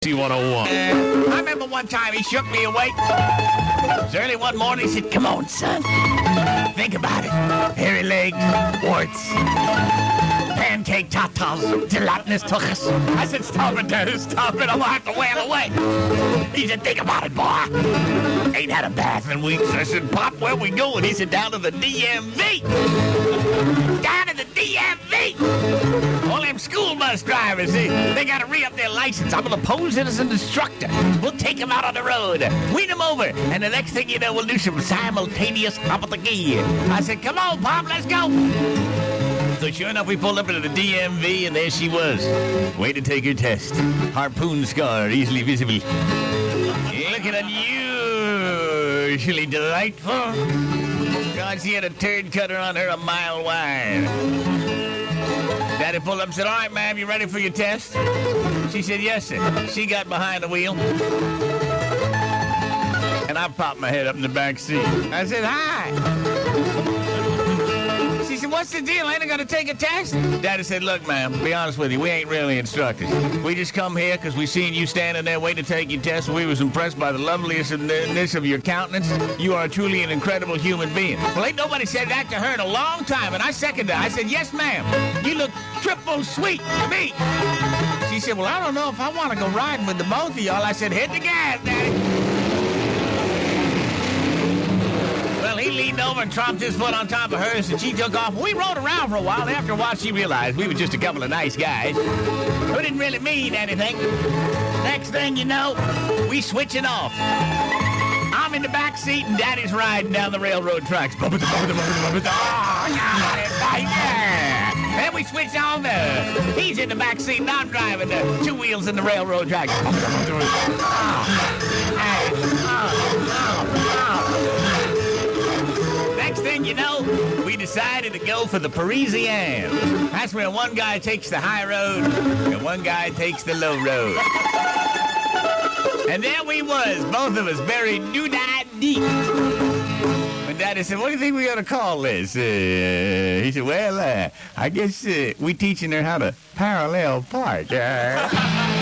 C101. I remember one time he shook me awake. It was early one morning. He said, "Come on, son. Think about it. Hairy legs, warts, pancake tatas, gelatinous tuchus." I said, "Stop it, Dad. Stop it. I'm going to have to wail away." He said, "Think about it, boy. Ain't had a bath in weeks." I said, "Pop, where we going?" He said, "Down to the DMV. Down to the DMV. All them school bus drivers, they got to re-up their license. I'm going to pose it as an instructor. We'll take them out on the road, wean them over, and the next thing you know, we'll do some simultaneous top of the gear." I said, "Come on, Pop, let's go." So sure enough, we pulled up into the DMV, and there she was. Way to take her test. Harpoon scar, easily visible. Looking unusually delightful. God, she had a turd cutter on her a mile wide. Daddy pulled up and said, "All right, ma'am, you ready for your test?" She said, "Yes, sir." She got behind the wheel. And I popped my head up in the back seat. I said, "Hi." She said, "What's the deal? Ain't I gonna take a test?" Daddy said, "Look, ma'am, to be honest with you, we ain't really instructors. We just come here because we seen you standing there waiting to take your test. We was impressed by the loveliness of your countenance. You are truly an incredible human being." Well, ain't nobody said that to her in a long time, and I seconded that. I said, "Yes, ma'am. You look triple sweet to me." She said, "Well, I don't know if I want to go riding with the both of y'all." I said, "Hit the gas, Daddy." Well, he leaned over and tromped his foot on top of hers, and she took off. We rode around for a while. After a while, she realized we were just a couple of nice guys who didn't really mean anything. Next thing you know, we switching off. I'm in the back seat, and Daddy's riding down the railroad tracks. Oh, then we switch on. He's in the back seat, and I'm driving the two wheels in the railroad tracks. Next thing you know, we decided to go for the Parisienne. That's where one guy takes the high road and one guy takes the low road. And there we was, both of us very doo-dah deep. When Daddy said, "What do you think we ought to call this?" He said, "Well, I guess we teaching her how to parallel park."